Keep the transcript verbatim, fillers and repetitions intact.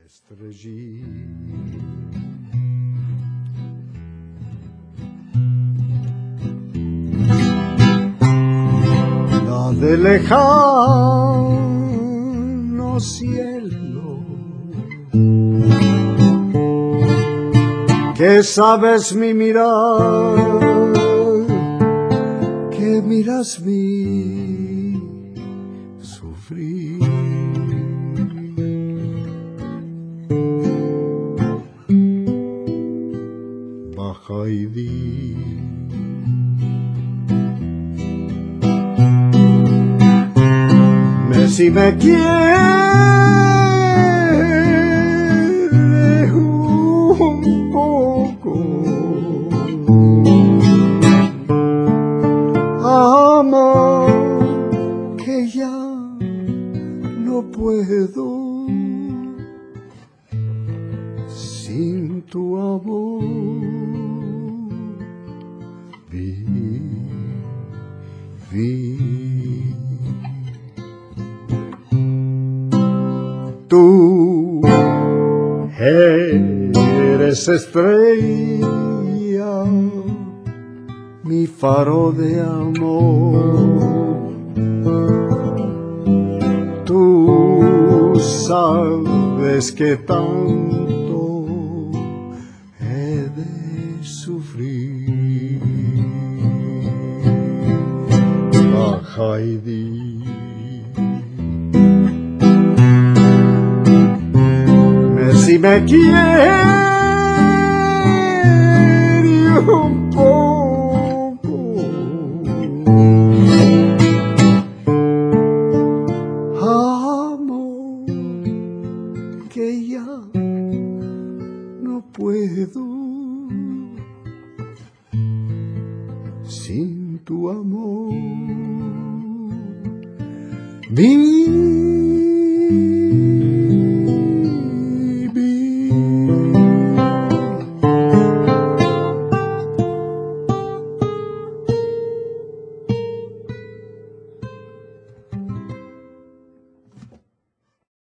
La de lejano cielo, que sabes mi mirar, que miras mi sufrir. Baja y di, me si me quieres un poco, amor, que ya no puedo sin tu amor vivir. Tú eres estrella, mi faro de amor. Tú sabes que tanto he de sufrir. Baja y di, si me quieres un poco, amor, que ya no puedo sin tu amor. Mi